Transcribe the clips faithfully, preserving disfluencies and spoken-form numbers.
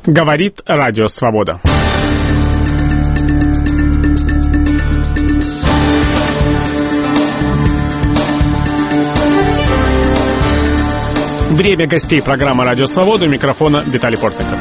Говорит Радио Свобода. Время гостей программы «Радио Свобода». У микрофона Виталий Портников.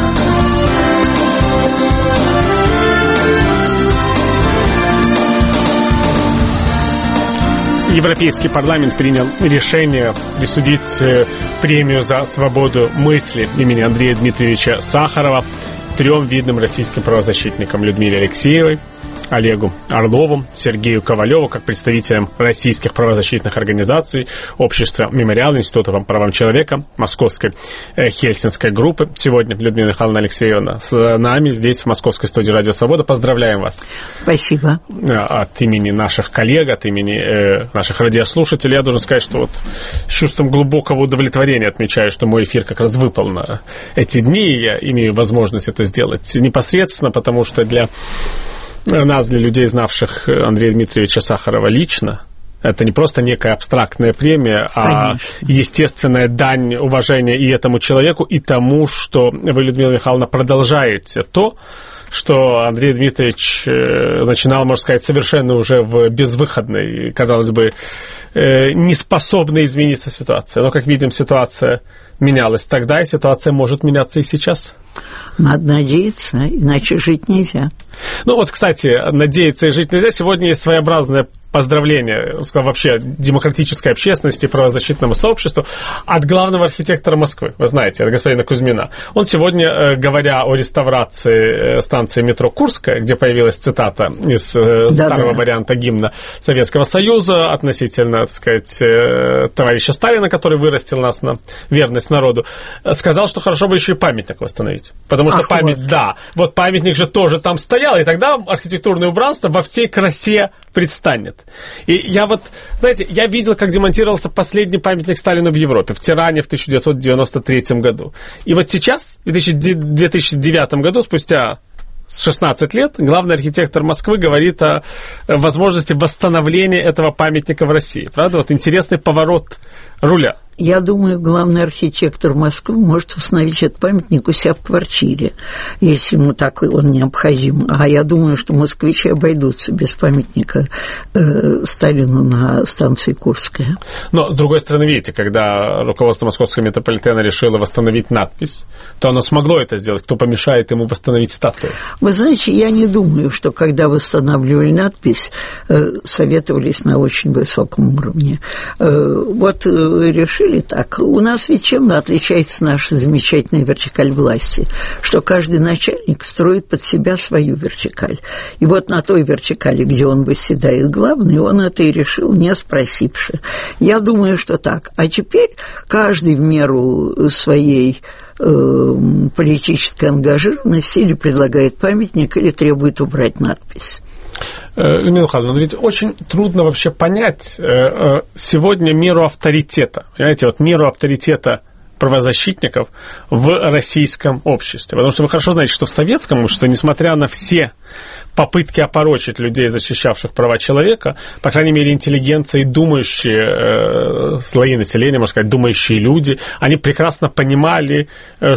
Европейский парламент принял решение присудить премию за свободу мысли имени Андрея Дмитриевича Сахарова трем видным российским правозащитникам: Людмиле Алексеевой, Олегу Орлову, Сергею Ковалеву, как представителям российских правозащитных организаций, Общества «Мемориал», Института по правам человека, Московской э, Хельсинской группы. Сегодня Людмила Михайловна Алексеевна с нами здесь, в московской студии «Радио Свобода». Поздравляем вас. Спасибо. От имени наших коллег, от имени э, наших радиослушателей я должен сказать, что вот с чувством глубокого удовлетворения отмечаю, что мой эфир как раз выпал на эти дни, и я имею возможность это сделать непосредственно, потому что для нас, для людей, знавших Андрея Дмитриевича Сахарова лично, это не просто некая абстрактная премия, а Конечно. естественная дань уважения и этому человеку, и тому, что вы, Людмила Михайловна, продолжаете то, что Андрей Дмитриевич начинал, можно сказать, совершенно уже в безвыходной, казалось бы, неспособной измениться ситуации. Но, как видим, ситуация менялась тогда, и ситуация может меняться и сейчас. Надо надеяться, иначе жить нельзя. Ну вот, кстати, надеяться и жить нельзя. Сегодня есть своеобразное поздравление, сказал, вообще демократической общественности, правозащитному сообществу от главного архитектора Москвы. Вы знаете, от господина Кузьмина. Он сегодня, говоря о реставрации станции метро Курская, где появилась цитата из да, старого да. варианта гимна Советского Союза относительно, так сказать, товарища Сталина, который вырастил нас на верность народу, сказал, что хорошо бы еще и памятник восстановить. Потому что Ах, память, вот. да, вот памятник же тоже там стоял, и тогда архитектурное убранство во всей красе предстанет. И я вот, знаете, я видел, как демонтировался последний памятник Сталину в Европе, в Тиране в тысяча девятьсот девяносто третьем году. И вот сейчас, в две тысячи девятом году, спустя шестнадцать лет, главный архитектор Москвы говорит о возможности восстановления этого памятника в России. Правда? Вот интересный поворот руля. Я думаю, главный архитектор Москвы может установить этот памятник у себя в квартире, если ему так он необходим. А я думаю, что москвичи обойдутся без памятника э, Сталину на станции Курская. Но, с другой стороны, видите, когда руководство московского метрополитена решило восстановить надпись, то оно смогло это сделать. Кто помешает ему восстановить статую? Вы знаете, я не думаю, что когда восстанавливали надпись, э, советовались на очень высоком уровне. Э, вот э, решили так. У нас ведь чем отличается наша замечательная вертикаль власти? Что каждый начальник строит под себя свою вертикаль. И вот на той вертикали, где он восседает главный, он это и решил, не спросивши. Я думаю, что так. А теперь каждый в меру своей э, политической ангажированности или предлагает памятник, или требует убрать надпись. Людмила Михайловна, но ведь очень трудно вообще понять э, сегодня меру авторитета. Понимаете, вот меру авторитета правозащитников в российском обществе. Потому что вы хорошо знаете, что в советском обществе, несмотря на все попытки опорочить людей, защищавших права человека, по крайней мере, интеллигенция и думающие э, слои населения, можно сказать, думающие люди, они прекрасно понимали, э,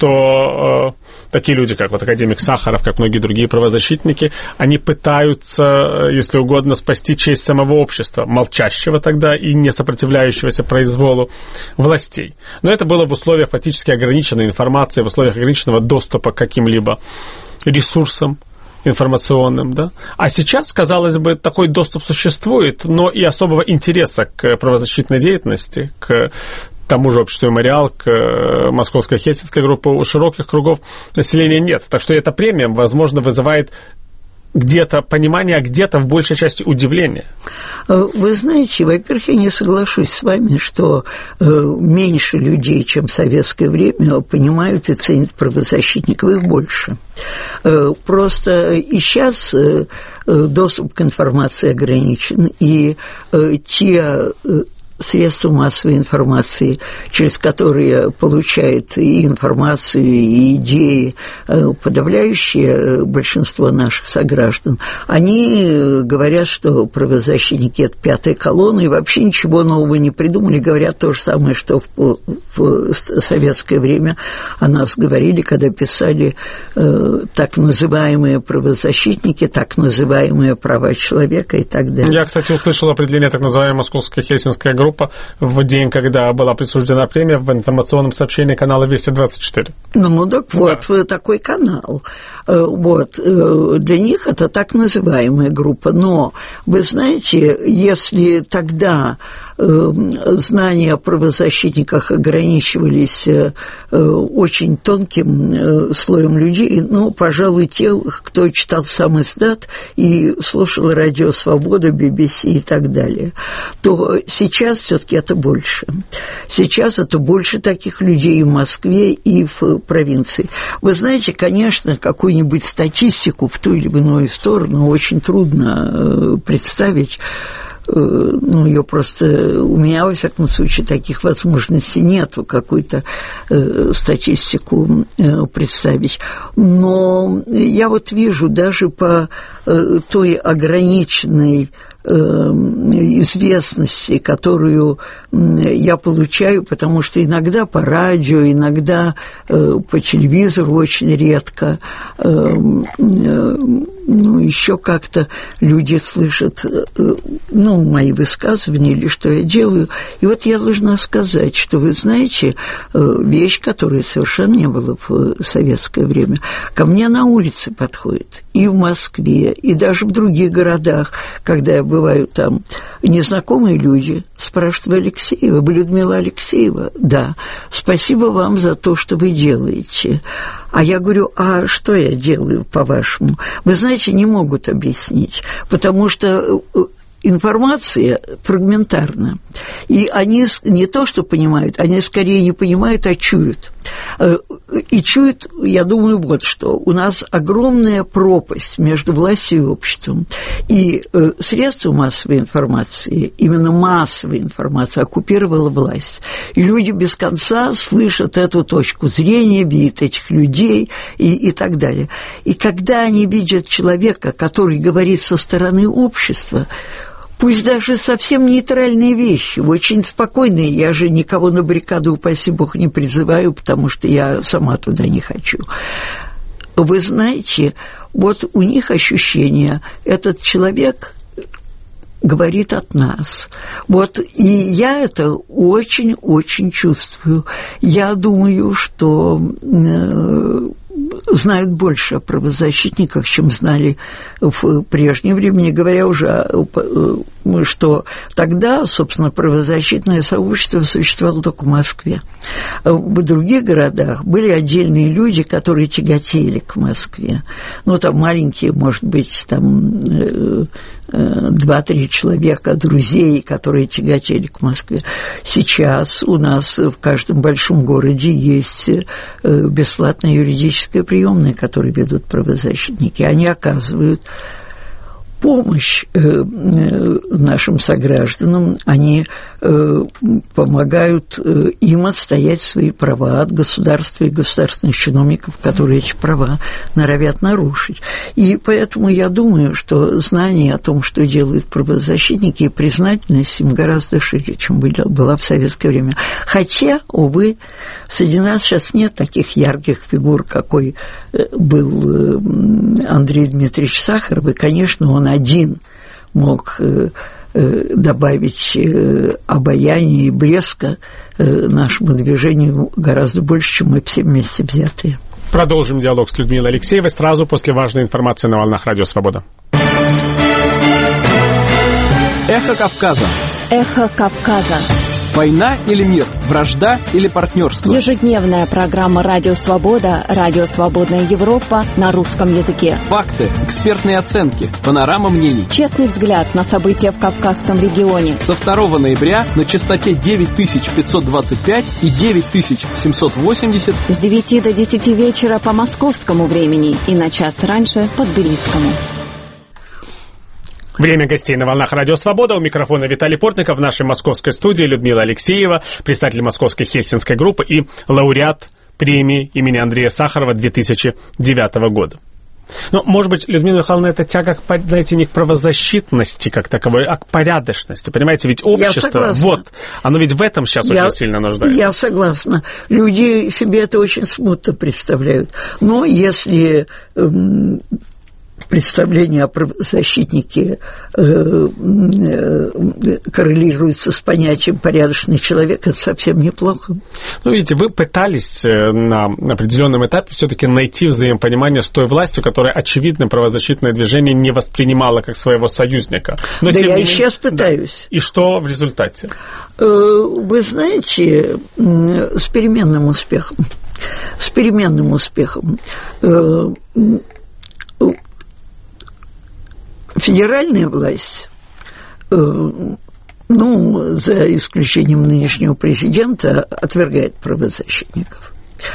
что э, такие люди, как вот академик Сахаров, как многие другие правозащитники, они пытаются, если угодно, спасти честь самого общества, молчащего тогда и не сопротивляющегося произволу властей. Но это было в условиях фактически ограниченной информации, в условиях ограниченного доступа к каким-либо ресурсам информационным, да? А сейчас, казалось бы, такой доступ существует, но и особого интереса к правозащитной деятельности, к тому же обществу «Мемориал», к Московской Хельсинской группе у широких кругов населения нет. Так что эта премия, возможно, вызывает где-то понимание, а где-то в большей части удивление. Вы знаете, во-первых, я не соглашусь с вами, что э, меньше людей, чем в советское время, понимают и ценят правозащитников, их больше. Э, просто и сейчас э, доступ к информации ограничен, и э, те... Э, средства массовой информации, через которые получает и информацию, и идеи подавляющее большинство наших сограждан, они говорят, что правозащитники – это пятая колонна, и вообще ничего нового не придумали, говорят то же самое, что в, в советское время о нас говорили, когда писали э, так называемые правозащитники, так называемые права человека и так далее. Я, кстати, услышал определение так называемой московская хельсинская группа в день, когда была присуждена премия в информационном сообщении канала Вести двадцать четыре. Ну, так вот, да. Такой канал. Вот. Для них это так называемая группа. Но, вы знаете, если тогда знания о правозащитниках ограничивались очень тонким слоем людей, ну, пожалуй, тех, кто читал сам издат и слушал радио «Свобода», би би си и так далее, то сейчас все-таки это больше. Сейчас это больше таких людей и в Москве, и в провинции. Вы знаете, конечно, какую-нибудь статистику в ту или в иную сторону очень трудно представить. Ну, ее просто... У меня, во всяком случае, таких возможностей нету, какую-то э, статистику э, представить. Но я вот вижу даже по э, той ограниченной известности, которую я получаю, потому что иногда по радио, иногда по телевизору очень редко, ну, еще как-то люди слышат, ну, мои высказывания или что я делаю. И вот я должна сказать, что, вы знаете, вещь, которой совершенно не было в советское время, ко мне на улице подходит, и в Москве, и даже в других городах, когда я бываю там, незнакомые люди спрашивают: Алексеева, вы Людмила Алексеева? Да. Спасибо вам за то, что вы делаете. А я говорю: а что я делаю, по-вашему? Вы знаете, не могут объяснить, потому что информация фрагментарна. И они не то, что понимают, они скорее не понимают, а чуют. И чуют, я думаю, вот что. У нас огромная пропасть между властью и обществом. И средства массовой информации, именно массовая информация, оккупировала власть. И люди без конца слышат эту точку зрения, видят этих людей и, и так далее. И когда они видят человека, который говорит со стороны общества, пусть даже совсем нейтральные вещи, очень спокойные. Я же никого на баррикаду, упаси бог, не призываю, потому что я сама туда не хочу. Вы знаете, вот у них ощущение, этот человек говорит от нас. Вот, и я это очень-очень чувствую. Я думаю, что э, знают больше о правозащитниках, чем знали в прежнее время, не говоря уже, что тогда, собственно, правозащитное сообщество существовало только в Москве. В других городах были отдельные люди, которые тяготели к Москве. Ну, там маленькие, может быть, там два-три человека, друзей, которые тяготели к Москве. Сейчас у нас в каждом большом городе есть бесплатная юридическая приемная, которые ведут правозащитники. Они оказывают помощь нашим согражданам, они помогают им отстоять свои права от государства и государственных чиновников, которые эти права норовят нарушить. И поэтому я думаю, что знание о том, что делают правозащитники, и признательность им гораздо шире, чем была в советское время. Хотя, увы, среди нас сейчас нет таких ярких фигур, какой был Андрей Дмитриевич Сахаров, и, конечно, он один мог добавить обаяния и блеска нашему движению гораздо больше, чем мы все вместе взятые. Продолжим диалог с Людмилой Алексеевой сразу после важной информации на волнах Радио Свобода. Эхо Кавказа. Эхо Кавказа. Война или мир? Вражда или партнерство? Ежедневная программа «Радио Свобода», «Радио Свободная Европа» на русском языке. Факты, экспертные оценки, панорама мнений. Честный взгляд на события в Кавказском регионе. Со второго ноября на частоте девять тысяч пятьсот двадцать пять и девять тысяч семьсот восемьдесят. С девяти до десяти вечера по московскому времени и на час раньше по тбилисскому. Время гостей на волнах Радио Свобода. У микрофона Виталий Портников, в нашей московской студии Людмила Алексеева, представитель московской хельсинской группы и лауреат премии имени Андрея Сахарова две тысячи девятого года. Ну, может быть, Людмила Михайловна, это тяга, к, знаете, не к правозащитности как таковой, а к порядочности. Понимаете, ведь общество, вот, оно ведь в этом сейчас я, очень сильно нуждается. Я согласна. Люди себе это очень смутно представляют. Но если эм, представление о правозащитнике э, э, коррелируется с понятием «порядочный человек», это совсем неплохо. Ну, видите, вы пытались на определенном этапе все-таки найти взаимопонимание с той властью, которая, очевидно, правозащитное движение не воспринимала как своего союзника. Но, да, я менее, и сейчас пытаюсь. Да. И что в результате? Вы знаете, с переменным успехом. С переменным успехом. Федеральная власть, ну, за исключением нынешнего президента, отвергает правозащитников.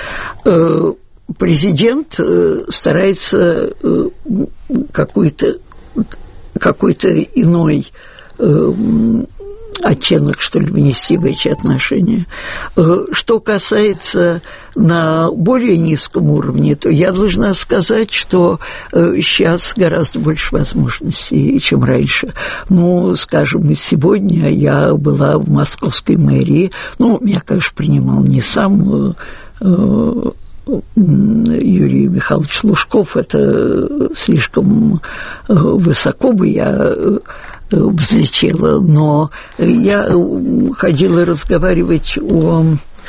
Президент старается какой-то, какой-то иной оттенок, что ли, внести в эти отношения. Что касается на более низком уровне, то я должна сказать, что сейчас гораздо больше возможностей, чем раньше. Ну, скажем, сегодня я была в московской мэрии, ну, меня, конечно, принимал не сам Юрий Михайлович Лужков, это слишком высоко бы я взлетела, но я ходила разговаривать о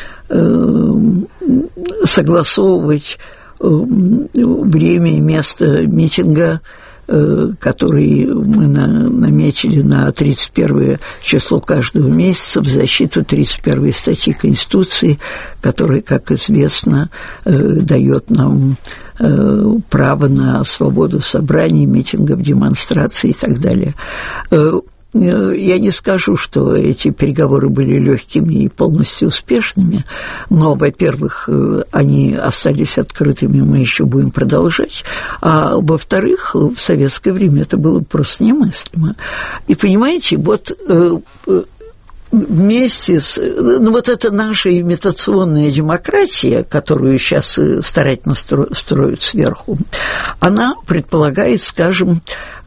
согласовывать время и место митинга, который мы наметили на тридцать первое число каждого месяца в защиту тридцать первой статьи Конституции, которая, как известно, дает нам право на свободу собраний, митингов, демонстраций и так далее. Я не скажу, что эти переговоры были легкими и полностью успешными, но, во-первых, они остались открытыми, мы еще будем продолжать, а, во-вторых, в советское время это было просто немыслимо. И, понимаете, вот вместе с... Ну, вот эта наша имитационная демократия, которую сейчас старательно строят сверху, она предполагает, скажем,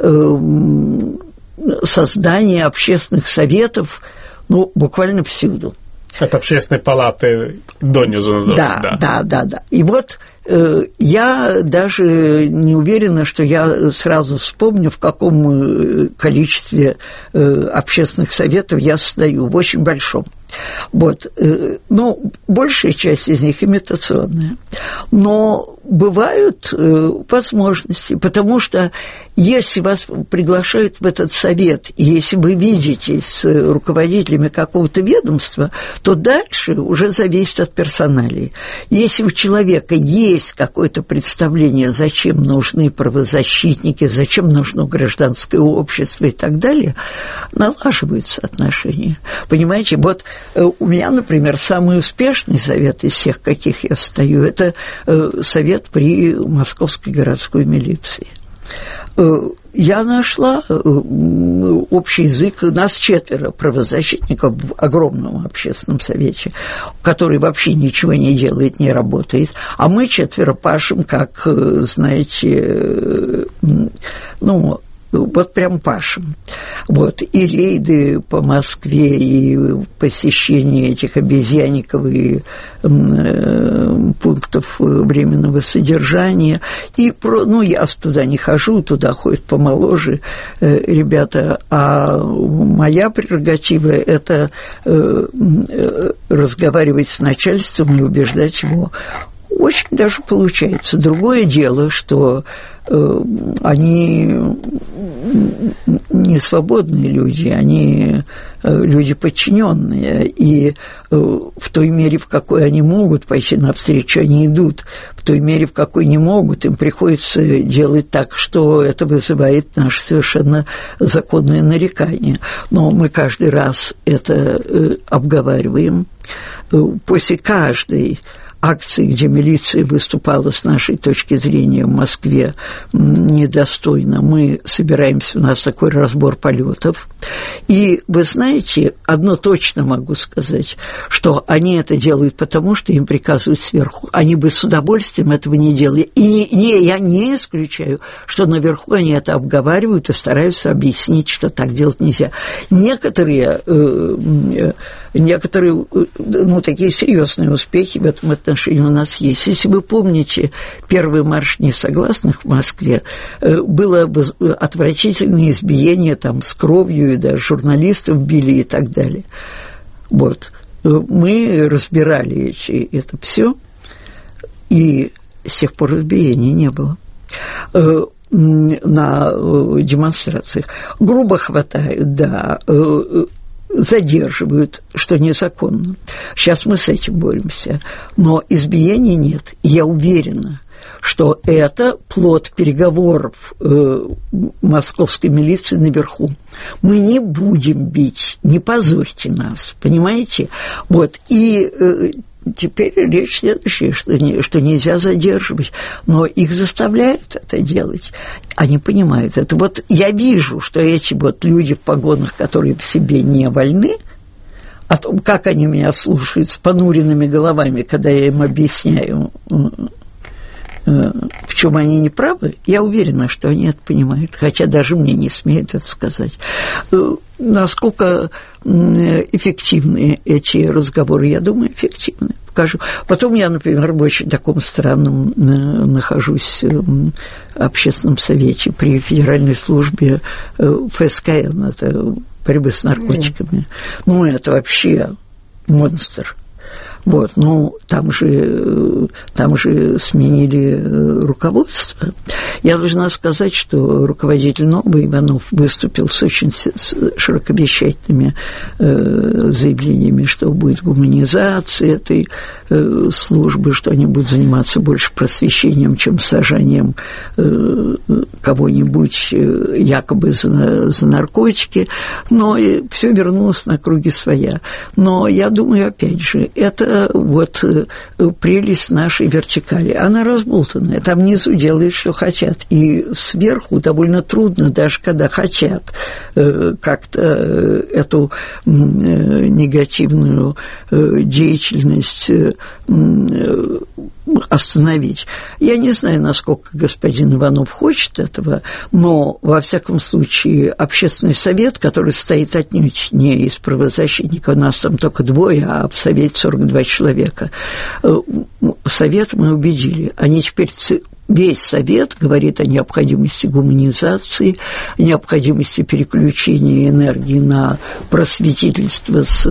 создание общественных советов, ну, буквально всюду. От общественной палаты донизу называют. Да, да, да, да, да. И вот э, я даже не уверена, что я сразу вспомню, в каком количестве э, общественных советов я состою, в очень большом. Вот, э, ну, большая часть из них имитационная. Но бывают э, возможности, потому что если вас приглашают в этот совет, и если вы видитесь с руководителями какого-то ведомства, то дальше уже зависит от персоналии. Если у человека есть какое-то представление, зачем нужны правозащитники, зачем нужно гражданское общество и так далее, налаживаются отношения. Понимаете, вот у меня, например, самый успешный совет из всех, каких я стою, это совет при Московской городской милиции. Я нашла общий язык. Нас четверо правозащитников в огромном общественном совете, который вообще ничего не делает, не работает. А мы четверо пашем, как, знаете, ну, вот прям пашем. Вот. И рейды по Москве, и посещение этих обезьянников и э, пунктов временного содержания. И про, ну, я туда не хожу, туда ходят помоложе э, ребята. А моя прерогатива – это э, э, разговаривать с начальством и убеждать его. Очень даже получается. Другое дело, что э, они не свободные люди, они э, люди подчиненные, и э, в той мере, в какой они могут пойти навстречу, они идут, в той мере, в какой не могут, им приходится делать так, что это вызывает наше совершенно законное нарекание. Но мы каждый раз это э, обговариваем. После каждой акции, где милиция выступала с нашей точки зрения в Москве недостойно. Мы собираемся, у нас такой разбор полетов. И вы знаете, одно точно могу сказать, что они это делают потому, что им приказывают сверху. Они бы с удовольствием этого не делали. И не, я не исключаю, что наверху они это обговаривают и стараются объяснить, что так делать нельзя. Некоторые, э, некоторые ну, такие серьезные успехи в этом отношении у нас есть. Если вы помните первый марш несогласных в Москве, э, было отвратительное избиение там, с кровью, и даже журналистов били и так далее. Вот. Мы разбирали эти, это все, и с тех пор избиений не было на демонстрациях. Грубо хватают, да, задерживают, что незаконно. Сейчас мы с этим боремся. Но избиений нет. И я уверена, что это плод переговоров э, московской милиции наверху. Мы не будем бить, не позорьте нас, понимаете? Вот, и э, теперь речь следующая, что, не, что нельзя задерживать, но их заставляют это делать. Они понимают это. Вот я вижу, что эти вот люди в погонах, которые в себе не вольны, о том, как они меня слушают с понуренными головами, когда я им объясняю, в чем они не правы, я уверена, что они это понимают, хотя даже мне не смеют это сказать. Насколько эффективны эти разговоры, я думаю, эффективны. Покажу. Потом я, например, в очень таком странном нахожусь в общественном совете при федеральной службе эф эс ка эн, это борьбы с наркотиками. Mm. Ну, это вообще монстр. Вот, ну, там же, там же сменили руководство. Я должна сказать, что руководитель новый Иванов выступил с очень широкообещательными э, заявлениями, что будет гуманизация этой э, службы, что они будут заниматься больше просвещением, чем сажанием э, кого-нибудь э, якобы за, за наркотики. Но все вернулось на круги своя. Но я думаю, опять же, это вот прелесть нашей вертикали. Она разболтанная. Там внизу делают, что хотят. И сверху довольно трудно, даже когда хотят как-то эту негативную деятельность остановить. Я не знаю, насколько господин Иванов хочет этого, но, во всяком случае, общественный совет, который состоит отнюдь не из правозащитников, у нас там только двое, а в совете сорок два человека, совет мы убедили. Они теперь... Весь совет говорит о необходимости гуманизации, о необходимости переключения энергии на просветительство, с,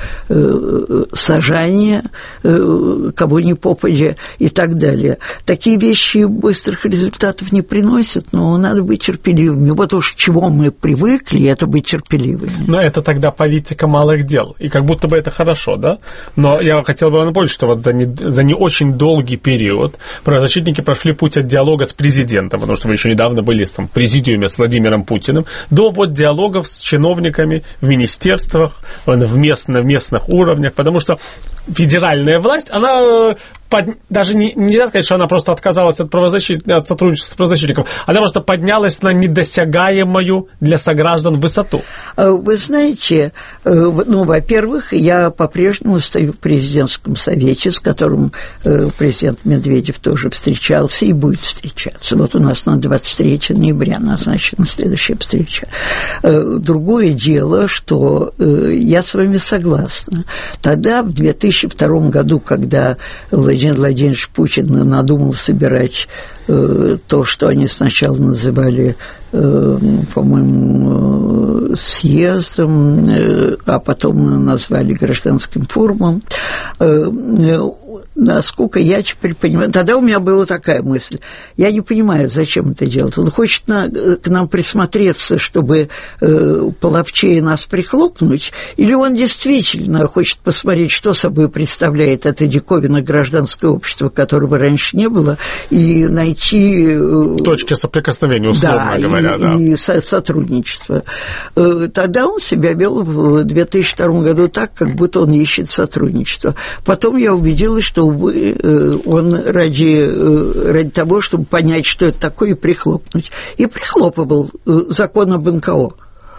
э, сажание э, кого ни попадя и так далее. Такие вещи быстрых результатов не приносят, но надо быть терпеливыми. Вот уж к чему мы привыкли, это быть терпеливыми. Но это тогда политика малых дел, и как будто бы это хорошо, да? Но я хотел бы напомнить, что вот за не, за не очень долгий период правозащитники прошли путь от диалога с президентом, потому что вы еще недавно были там, в президиуме с Владимиром Путиным, до вот диалогов с чиновниками в министерствах, в, местно, в местных уровнях, потому что федеральная власть, она под, даже не, нельзя сказать, что она просто отказалась от, правозащит, от сотрудничества с правозащитником, она просто поднялась на недосягаемую для сограждан высоту. Вы знаете, ну, во-первых, я по-прежнему стою в президентском совете, с которым президент Медведев тоже встречался и будет встречаться. Вот у нас на двадцать третьего ноября назначена следующая встреча. Другое дело, что я с вами согласна. Тогда, в две тысячи втором году, когда Владимир Владимирович Путин надумал собирать э, то, что они сначала называли, э, по-моему, съездом, э, а потом назвали гражданским форумом, э, э, насколько я теперь понимаю, тогда у меня была такая мысль, я не понимаю, зачем это делать. Он хочет на, к нам присмотреться, чтобы э, половчее нас прихлопнуть, или он действительно хочет посмотреть, что собой представляет это диковинное гражданское общество, которого раньше не было, и найти... Э, точки соприкосновения, условно да, говоря. И, да, и со- сотрудничество. Э, тогда он себя вел в две тысячи втором году так, как будто он ищет сотрудничество. Потом я убедилась, что чтобы он ради, ради того, чтобы понять, что это такое, и прихлопнуть. И прихлопывал закон об эн ка о.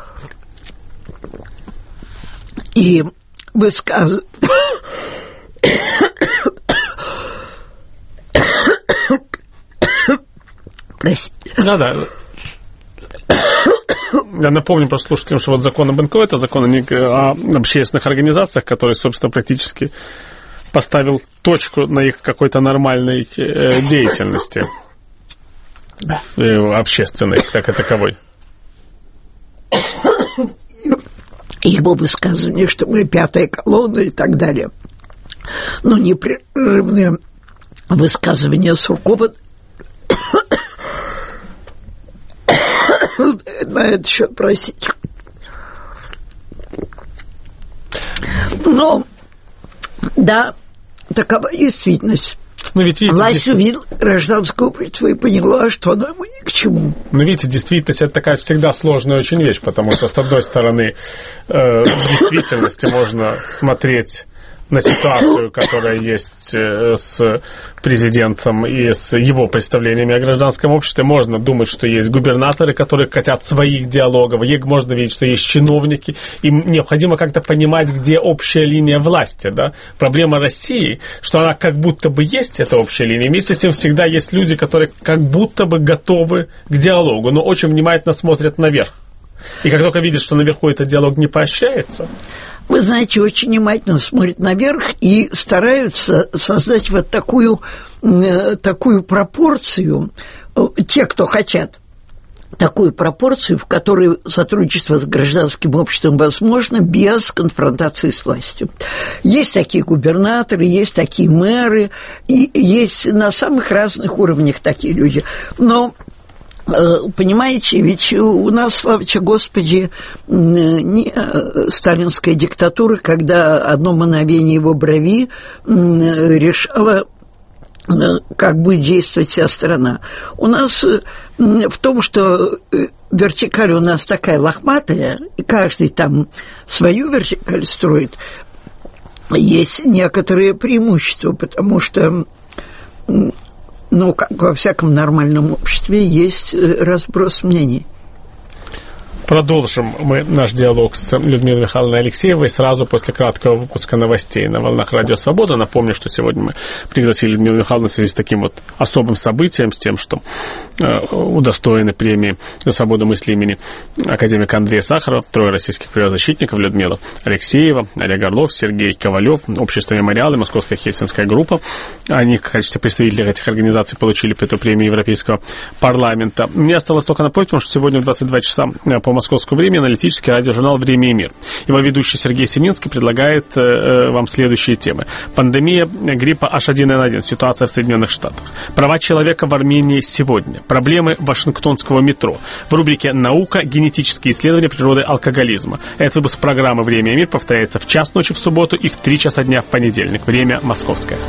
И высказывал... Простите. Да-да. Я напомню просто слушателям, что вот закон об эн ка о – это закон о общественных организациях, который, собственно, практически поставил точку на их какой-то нормальной деятельности общественной, как и таковой. Его высказывание, что мы пятая колонна и так далее. Но непрерывные высказывания Суркова на этот счет, простите. Но, да, такова действительность. Ну, ведь, видите, власть увидела гражданское общество и поняла, что оно ему ни к чему. Ну, видите, действительность – это такая всегда сложная очень вещь, потому что, с одной стороны, э, в действительности можно смотреть на ситуацию, которая есть с президентом и с его представлениями о гражданском обществе. Можно думать, что есть губернаторы, которые хотят своих диалогов, можно видеть, что есть чиновники. Им необходимо как-то понимать, где общая линия власти. Да? Проблема России, что она как будто бы есть, эта общая линия. Вместе с тем всегда есть люди, которые как будто бы готовы к диалогу, но очень внимательно смотрят наверх. И как только видят, что наверху этот диалог не поощряется... Вы знаете, очень внимательно смотрят наверх и стараются создать вот такую, такую пропорцию, те, кто хотят, такую пропорцию, в которой сотрудничество с гражданским обществом возможно без конфронтации с властью. Есть такие губернаторы, есть такие мэры, и есть на самых разных уровнях такие люди. Но... Понимаете, ведь у нас, слава тебе Господи, не сталинская диктатура, когда одно мгновение его брови решало, как будет действовать вся страна. У нас в том, что вертикаль у нас такая лохматая, и каждый там свою вертикаль строит, есть некоторые преимущества, потому что... Но, как во всяком нормальном обществе, есть разброс мнений. Продолжим мы наш диалог с Людмилой Михайловной Алексеевой сразу после краткого выпуска новостей на волнах Радио Свобода. Напомню, что сегодня мы пригласили Людмилу Михайловну в связи с таким вот особым событием, с тем, что э, удостоены премии за свободу мысли имени академика Андрея Сахарова, трое российских правозащитников: Людмила Алексеева, Олег Орлов, Сергей Ковалев, Общество «Мемориал» и Московская Хельсинская группа. Они в качестве представителей этих организаций получили эту премию Европейского парламента. Мне осталось только напомнить, потому что сегодня в двадцать два часа по московскому времени аналитический радиожурнал «Время и мир». Его ведущий Сергей Сининский предлагает э, вам следующие темы. Пандемия гриппа эйч один эн один. Ситуация в Соединенных Штатах. Права человека в Армении сегодня. Проблемы Вашингтонского метро. В рубрике «Наука. Генетические исследования природы алкоголизма». Этот выпуск программы «Время и мир» повторяется в час ночи в субботу и в три часа дня в понедельник. Время московское.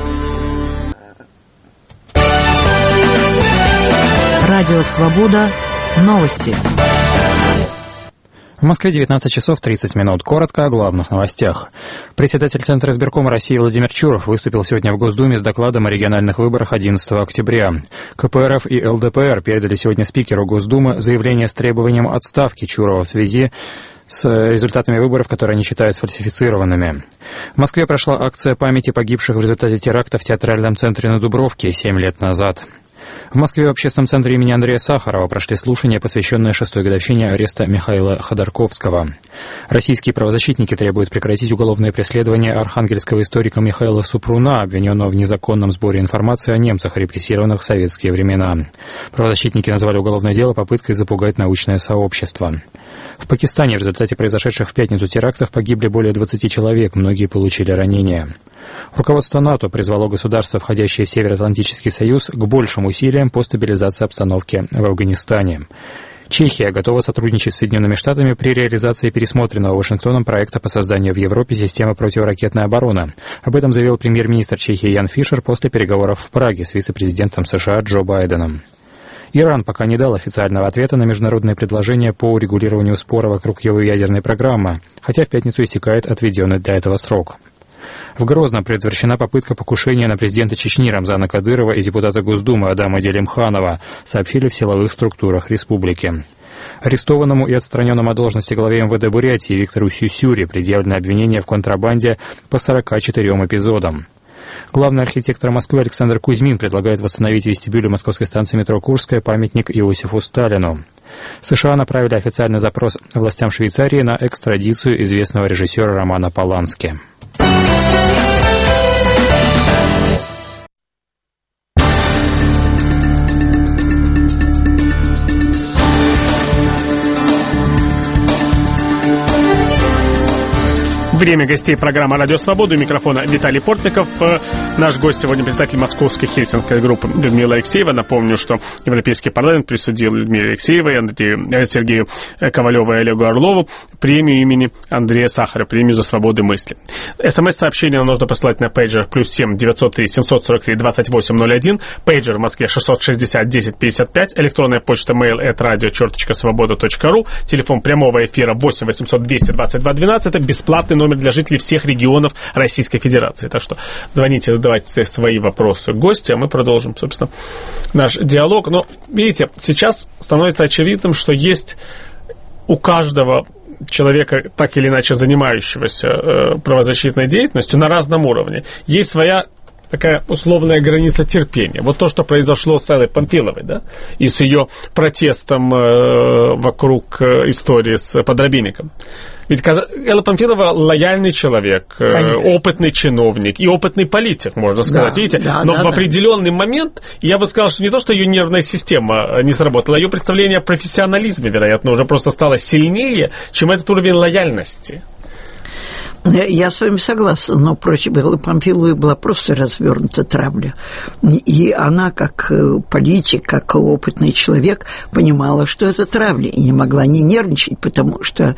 Радио «Свобода». Новости. В Москве девятнадцать часов тридцать минут. Коротко о главных новостях. Председатель Центра избиркома России Владимир Чуров выступил сегодня в Госдуме с докладом о региональных выборах одиннадцатого октября. ка пэ эр эф и эл дэ пэ эр передали сегодня спикеру Госдумы заявление с требованием отставки Чурова в связи с результатами выборов, которые они считают сфальсифицированными. В Москве прошла акция памяти погибших в результате теракта в театральном центре на Дубровке семь лет назад. В Москве в общественном центре имени Андрея Сахарова прошли слушания, посвященные шестой годовщине ареста Михаила Ходорковского. Российские правозащитники требуют прекратить уголовное преследование архангельского историка Михаила Супруна, обвиненного в незаконном сборе информации о немцах, репрессированных в советские времена. Правозащитники назвали уголовное дело попыткой запугать научное сообщество. В Пакистане в результате произошедших в пятницу терактов погибли более двадцати человек, многие получили ранения. Руководство НАТО призвало государства, входящие в Североатлантический союз, к большим усилиям по стабилизации обстановки в Афганистане. Чехия готова сотрудничать с Соединенными Штатами при реализации пересмотренного Вашингтоном проекта по созданию в Европе системы противоракетной обороны. Об этом заявил премьер-министр Чехии Ян Фишер после переговоров в Праге с вице-президентом США Джо Байденом. Иран пока не дал официального ответа на международное предложение по урегулированию спора вокруг его ядерной программы, хотя в пятницу истекает отведенный для этого срок. В Грозном предотвращена попытка покушения на президента Чечни Рамзана Кадырова и депутата Госдумы Адама Делимханова, сообщили в силовых структурах республики. Арестованному и отстраненному от должности главе эм вэ дэ Бурятии Виктору Сюсюре предъявлено обвинение в контрабанде по сорока четырем эпизодам. Главный архитектор Москвы Александр Кузьмин предлагает восстановить в вестибюле московской станции метро Курская памятник Иосифу Сталину. США направили официальный запрос властям Швейцарии на экстрадицию известного режиссера Романа Полански. Время гостей программы «Радио Свобода». У микрофона Виталий Портников. Наш гость сегодня председатель московской хельсинской группы Людмила Алексеева. Напомню, что Европейский парламент присудил Людмиле Алексеевой, Андрею, Сергею Ковалеву и Олегу Орлову премию имени Андрея Сахарова, премию за свободу мысли. СМС-сообщение нужно посылать на пейджер плюс семь девятьсот три семьсот сорок три двадцать восемь ноль один, пейджер в Москве шестьсот шестьдесят десять пятьдесят пять, электронная почта mail at radio черточка свобода точка ру, телефон прямого эфира восемь восемьсот двести двадцать два двенадцать, это бесплатный номер для жителей всех регионов Российской Федерации. Так что звоните, задавайте свои вопросы гости, а мы продолжим, собственно, наш диалог. Но, видите, сейчас становится очевидным, что есть у каждого человека, так или иначе занимающегося э, правозащитной деятельностью на разном уровне, есть своя такая условная граница терпения. Вот то, что произошло с Эллой Памфиловой, да, и с ее протестом э, вокруг э, истории с подробинником. Ведь Элла Памфилова лояльный человек, Конечно. опытный чиновник и опытный политик, можно сказать. Да, Видите, да, но да, в определенный да. момент, я бы сказал, что не то, что ее нервная система не сработала, а ее представление о профессионализме, вероятно, уже просто стало сильнее, чем этот уровень лояльности. Я с вами согласна, но против Эллы Памфиловой была просто развернута травля. И она, как политик, как опытный человек, понимала, что это травля, и не могла не нервничать, потому что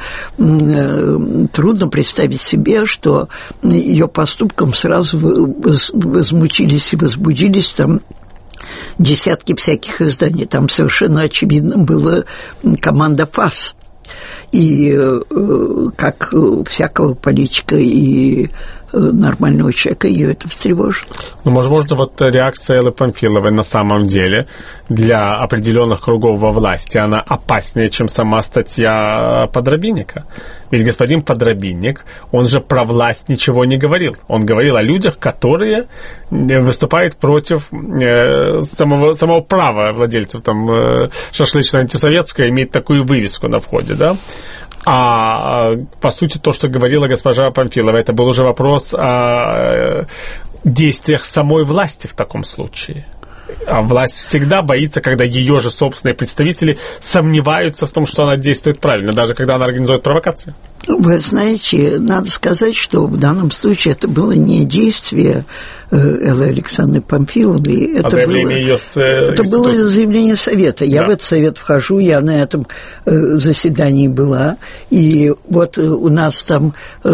трудно представить себе, что ее поступком сразу возмутились и возбудились там десятки всяких изданий. Там совершенно очевидно была команда ФАС. И как всякого политика и нормального человека ее это встревожило. Ну, возможно, вот реакция Эллы Памфиловой на самом деле для определенных кругов во власти, она опаснее, чем сама статья Подробинника. Ведь господин Подробинник, он же про власть ничего не говорил. Он говорил о людях, которые выступают против э, самого, самого права владельцев там, э, шашлычной антисоветской иметь такую вывеску на входе, да? А, по сути, то, что говорила госпожа Памфилова, это был уже вопрос о действиях самой власти в таком случае. А власть всегда боится, когда ее же собственные представители сомневаются в том, что она действует правильно, даже когда она организует провокации. Вы знаете, надо сказать, что в данном случае это было не действие Эллы Александровны Памфиловой. Это, а заявление было, ее с, это было заявление Совета. Я да. в этот Совет вхожу, я на этом заседании была. И вот у нас там,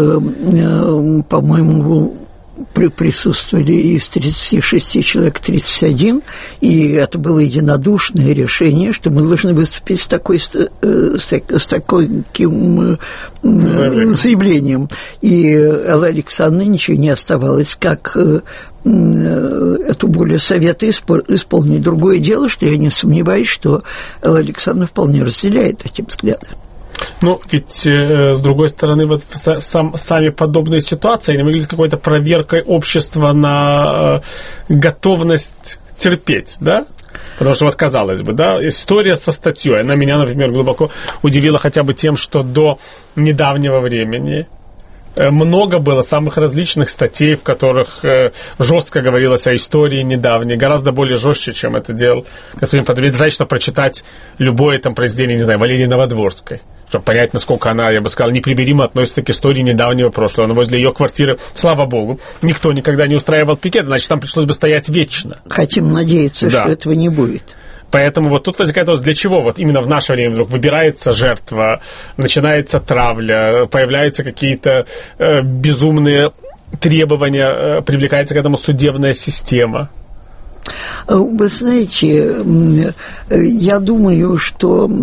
по-моему, присутствовали из тридцати шести человек тридцать один, и это было единодушное решение, что мы должны выступить с, такой, с, с таким заявлением. И Элла Александровна ничего не оставалось, как эту волю Совета исполнить. Другое дело, что я не сомневаюсь, что Элла Александровна вполне разделяет эти взгляды. Ну, ведь, э, с другой стороны, вот сам, сами подобные ситуации, они выглядят какой-то проверкой общества на э, готовность терпеть, да? Потому что, вот, казалось бы, да, история со статьей, она меня, например, глубоко удивила хотя бы тем, что до недавнего времени много было самых различных статей, в которых э, жестко говорилось о истории недавней, гораздо более жестче, чем это делал господин Подробинник. Достаточно прочитать любое там произведение, не знаю, Валерии Новодворской, чтобы понять, насколько она, я бы сказал, непримиримо относится к истории недавнего прошлого. Но возле ее квартиры, слава богу, никто никогда не устраивал пикет, значит, там пришлось бы стоять вечно. Хотим надеяться, да. что этого не будет. Поэтому вот тут возникает вопрос, для чего вот именно в наше время вдруг выбирается жертва, начинается травля, появляются какие-то э, безумные требования, э, привлекается к этому судебная система. Вы знаете, я думаю, что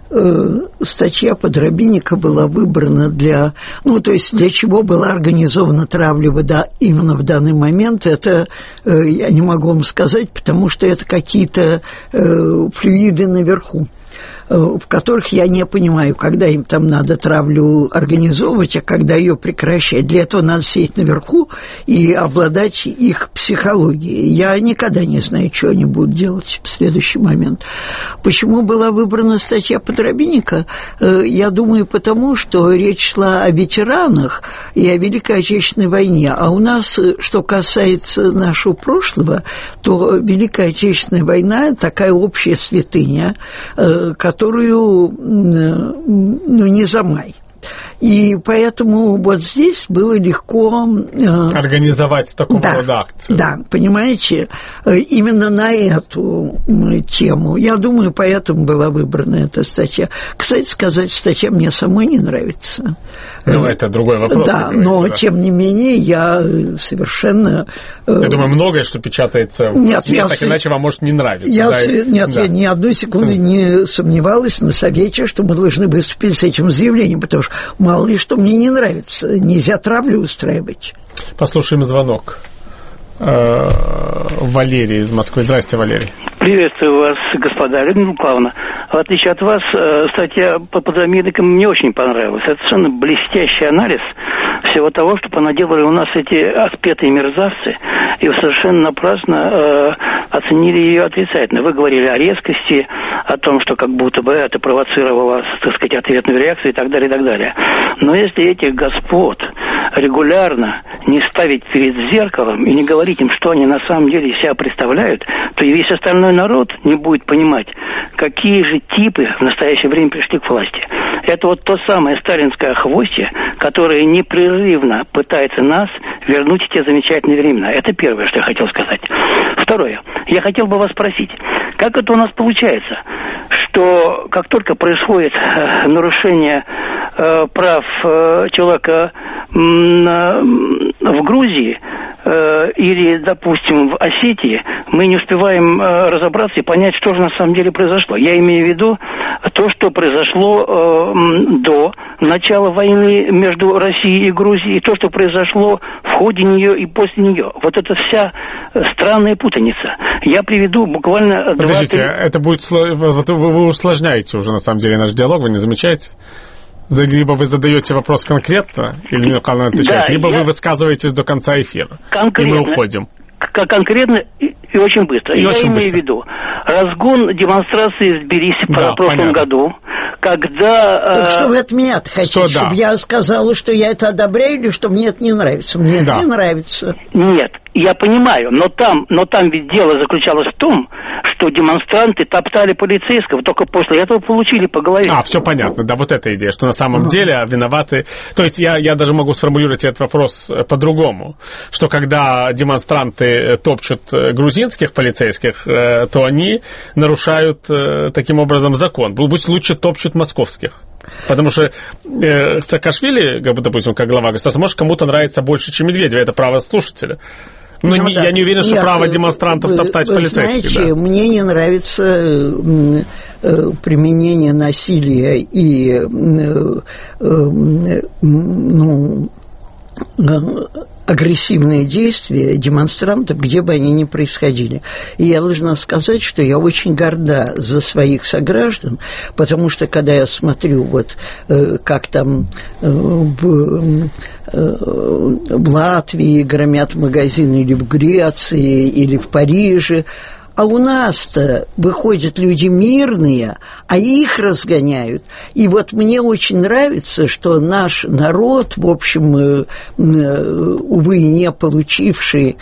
статья Подробинника была выбрана для... Ну, то есть для чего была организована травля вода именно в данный момент, это я не могу вам сказать, потому что это какие-то флюиды наверху, в которых я не понимаю, когда им там надо травлю организовывать, а когда ее прекращать. Для этого надо сидеть наверху и обладать их психологией. Я никогда не знаю, что они будут делать в следующий момент. Почему была выбрана статья Подробинника? Я думаю, потому что речь шла о ветеранах и о Великой Отечественной войне. А у нас, что касается нашего прошлого, то Великая Отечественная война – такая общая святыня, которую, ну, не замай. И поэтому вот здесь было легко... Организовать такого да, рода акцию. Да, понимаете, именно на эту тему. Я думаю, поэтому была выбрана эта статья. Кстати сказать, статья мне самой не нравится. Ну, это другой вопрос. Да, но, да. Тем не менее, я совершенно... Я думаю, многое, что печатается в нет, СМИ, я так с... иначе вам может не нравиться. Я да? с... Нет, да. я ни одной секунды не сомневалась на совете, что мы должны выступить с этим заявлением, потому что мало ли что мне не нравится. Нельзя травлю устраивать. Послушаем звонок. Валерий из Москвы. Здравствуйте, Валерий. Приветствую вас, господа. Людмила Николаевна, в отличие от вас, статья по подрамидикам мне очень понравилась. Это совершенно блестящий анализ всего того, что понаделали у нас эти отпетые мерзавцы, и вы совершенно напрасно э, оценили ее отрицательно. Вы говорили о резкости, о том, что как будто бы это провоцировало, так сказать, ответную реакцию и так далее, и так далее. Но если этих господ регулярно не ставить перед зеркалом и не говорить им, что они на самом деле из себя представляют, то и весь остальной народ не будет понимать, какие же типы в настоящее время пришли к власти. Это вот то самое сталинское хвостье, которое непрерывно пытается нас вернуть в те замечательные времена. Это первое, что я хотел сказать. Второе. Я хотел бы вас спросить, как это у нас получается, что как только происходит э, нарушение э, прав э, человека э, в Грузии, или, допустим, в Осетии, мы не успеваем разобраться и понять, что же на самом деле произошло. Я имею в виду то, что произошло до начала войны между Россией и Грузией, и то, что произошло в ходе нее и после нее. Вот это вся странная путаница. Я приведу буквально... Подождите, два... это будет... Вы усложняете уже, на самом деле, наш диалог, вы не замечаете? Либо вы задаете вопрос конкретно, или Николай отвечает, да, либо я... вы высказываетесь до конца эфира, конкретно, и мы уходим. Конкретно и, и очень быстро. И я очень имею быстро. в виду разгон демонстрации в Тбилиси да, в прошлом понятно. году, когда... Так э... что вы от меня хотите, что, чтобы да. я сказала, что я это одобряю, или что мне это не нравится? Мне да. это не нравится. Нет, я понимаю, но там, но там ведь дело заключалось в том, что демонстранты топтали полицейского, только после этого получили по голове. А, все понятно, да, вот эта идея, что на самом mm-hmm. деле виноваты... То есть я, я даже могу сформулировать этот вопрос по-другому, что когда демонстранты топчут грузинских полицейских, то они нарушают таким образом закон. Пусть лучше топчут московских. Потому что э, Саакашвили, допустим, как глава государства, может кому-то нравится больше, чем Медведева, это право слушателя. Но ну, не, да. я не уверен, что Нет, право демонстрантов вы, топтать вы полицейских. Знаете, да. мне не нравится э, э, применение насилия и э, э, ну, э, агрессивные действия демонстрантов, где бы они ни происходили. И я должна сказать, что я очень горда за своих сограждан, потому что, когда я смотрю, вот, э, как там э, в, э, в Латвии громят магазины, или в Греции, или в Париже, а у нас-то выходят люди мирные, а их разгоняют. И вот мне очень нравится, что наш народ, в общем, увы, не получивший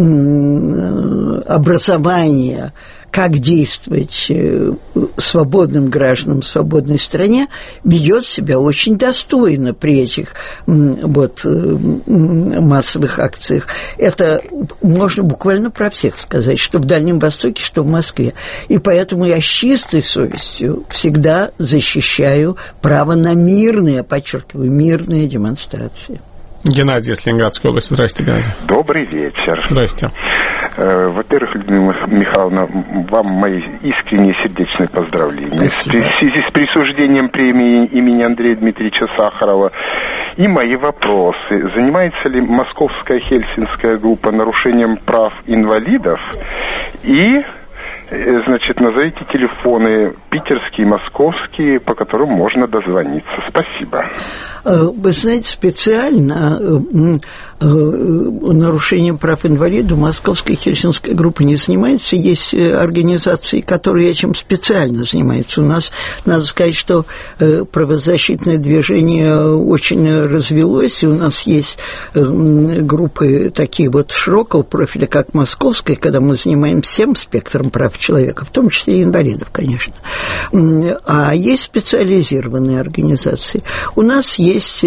образования, как действовать свободным гражданам в свободной стране, ведет себя очень достойно при этих вот, массовых акциях. Это можно буквально про всех сказать, что в Дальнем Востоке, что в Москве. И поэтому я с чистой совестью всегда защищаю право на мирные, подчеркиваю, мирные демонстрации. Геннадий из Ленинградской области. Здравствуйте, Геннадий. Добрый вечер. Здравствуйте. Во-первых, Людмила Михайловна, вам мои искренние сердечные поздравления. Спасибо. В связи с присуждением премии имени Андрея Дмитриевича Сахарова. И мои вопросы. Занимается ли Московская Хельсинская группа нарушением прав инвалидов? И, значит, назовите телефоны питерские, московские, по которым можно дозвониться. Спасибо. Вы знаете, специально нарушением прав инвалидов Московская Хельсинская группа не занимается. Есть организации, которые этим специально занимаются. У нас, надо сказать, что правозащитное движение очень развелось, и у нас есть группы такие вот широкого профиля, как Московская, когда мы занимаемся всем спектром прав человека, в том числе и инвалидов, конечно. А есть специализированные организации. У нас есть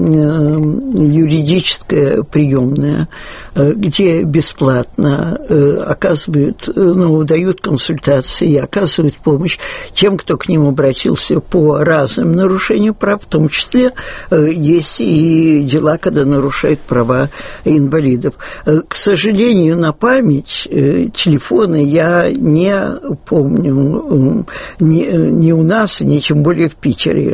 юридическая приемная, где бесплатно оказывают, ну, дают консультации, оказывают помощь тем, кто к ним обратился по разным нарушениям прав, в том числе есть и дела, когда нарушают права инвалидов. К сожалению, на память телефоны я не помню ни, ни у нас, ни тем более в Питере.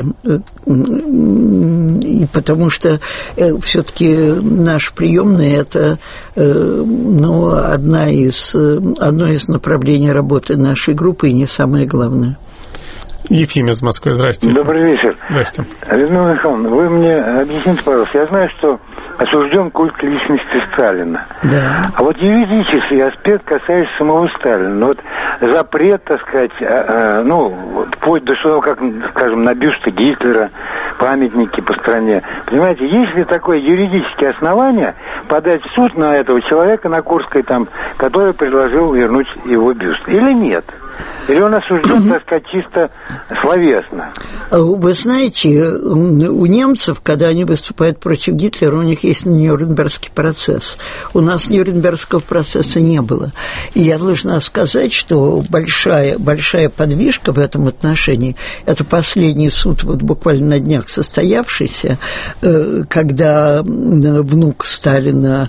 И потому что все-таки наш приемный – это, ну, одна из, одно из направлений работы нашей группы, и не самое главное. Ефим из Москвы, здрасте. Добрый вечер. Здрасте. Людмила Михайловна, вы мне объясните, пожалуйста, я знаю, что осужден культ личности Сталина. Да. А вот юридический аспект касается самого Сталина. Ну, вот запрет, так сказать, э, э, ну, вплоть до того, как, скажем, на бюсты Гитлера, памятники по стране. Понимаете, есть ли такое юридическое основание подать в суд на этого человека, на Курской, там, который предложил вернуть его бюст? Или нет? Или он осужден, так сказать, чисто словесно? Вы знаете, у немцев, когда они выступают против Гитлера, у них есть Нюрнбергский процесс. У нас Нюрнбергского процесса не было. И я должна сказать, что большая, большая подвижка в этом отношении – это последний суд, вот буквально на днях состоявшийся, когда внук Сталина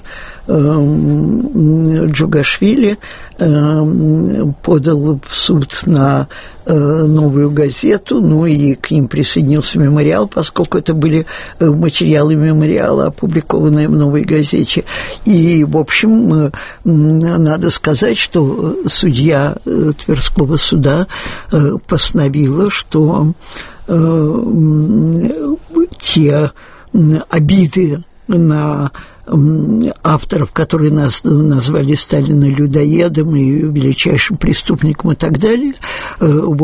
Джугашвили подал в суд на «Новую газету», ну и к ним присоединился «Мемориал», поскольку это были материалы «Мемориала», опубликованные в «Новой газете». И, в общем, надо сказать, что судья Тверского суда постановила, что те обиды на авторов, которые нас назвали Сталина людоедом и величайшим преступником и так далее, в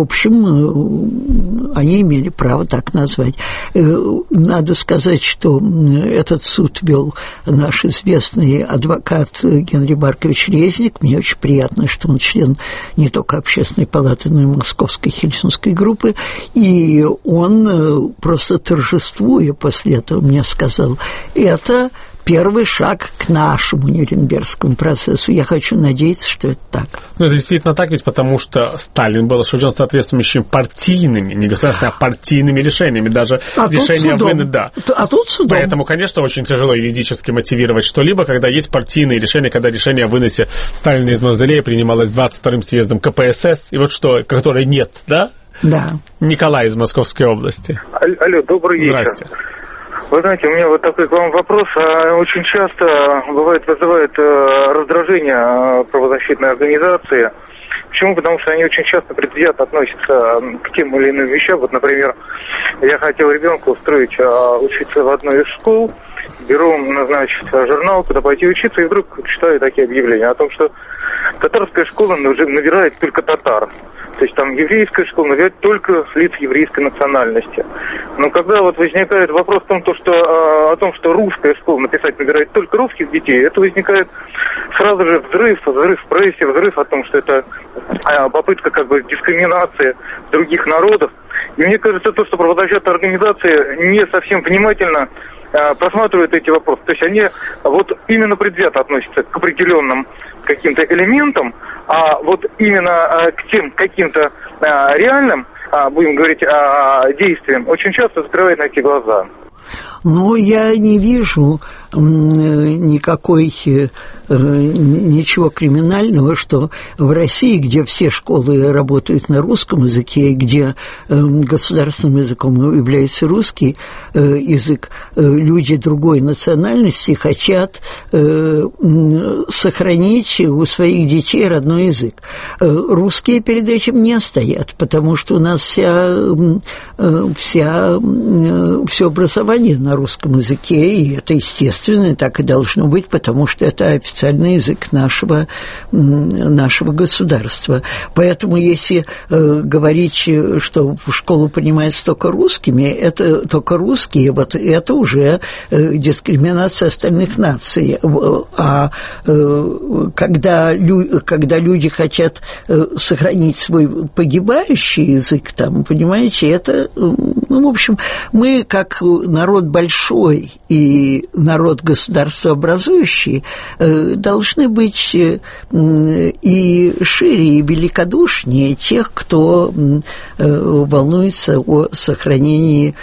общем, они имели право так назвать. Надо сказать, что этот суд вел наш известный адвокат Генрий Маркович Резник. Мне очень приятно, что он член не только Общественной палаты, но и Московской Хельсинской группы. И он, просто торжествуя после этого, мне сказал, это первый шаг к нашему Нюрнбергскому процессу. Я хочу надеяться, что это так. Ну, это действительно так, ведь потому что Сталин был осужден соответствующими партийными, не государственными, а партийными решениями, даже а решения войны, да. А тут судом. Поэтому, конечно, очень тяжело юридически мотивировать что-либо, когда есть партийные решения, когда решение о выносе Сталина из мавзолея принималось двадцать вторым съездом ка пэ эс эс, и вот что, которой нет, да? Да. Николай из Московской области. Алло, добрый вечер. Здрасте. Вы знаете, у меня вот такой к вам вопрос. Очень часто бывает вызывает раздражение правозащитной организации. Почему? Потому что они очень часто предвзято относятся к тем или иным вещам. Вот, например, я хотел ребенка устроить учиться в одной из школ, беру, значит, журнал, куда пойти учиться, и вдруг читаю такие объявления о том, что татарская школа набирает только татар. То есть там еврейская школа набирает только лиц еврейской национальности. Но когда вот возникает вопрос о том, что, о том, что русская школа написать набирает только русских детей, это возникает сразу же взрыв, взрыв в прессе, взрыв о том, что это попытка как бы дискриминации других народов. И мне кажется, то, что правозащитные организации не совсем внимательно просматривают эти вопросы. То есть они вот именно предвзято относятся к определенным каким-то элементам, а вот именно к тем каким-то реальным, будем говорить, действиям очень часто закрывают на эти глаза. Но я не вижу никакой, ничего криминального, что в России, где все школы работают на русском языке, и где государственным языком является русский язык, люди другой национальности хотят сохранить у своих детей родной язык. Русские перед этим не стоят, потому что у нас вся, вся, все образование на русском языке, и это естественно, и так и должно быть, потому что это официальный язык нашего, нашего государства. Поэтому если говорить, что в школу принимаются только русскими, это только русские, вот это уже дискриминация остальных наций. А когда, когда люди хотят сохранить свой погибающий язык, там, понимаете, это, ну, в общем, мы, как народ большой и народ государствообразующий, должны быть и шире, и великодушнее тех, кто волнуется о сохранении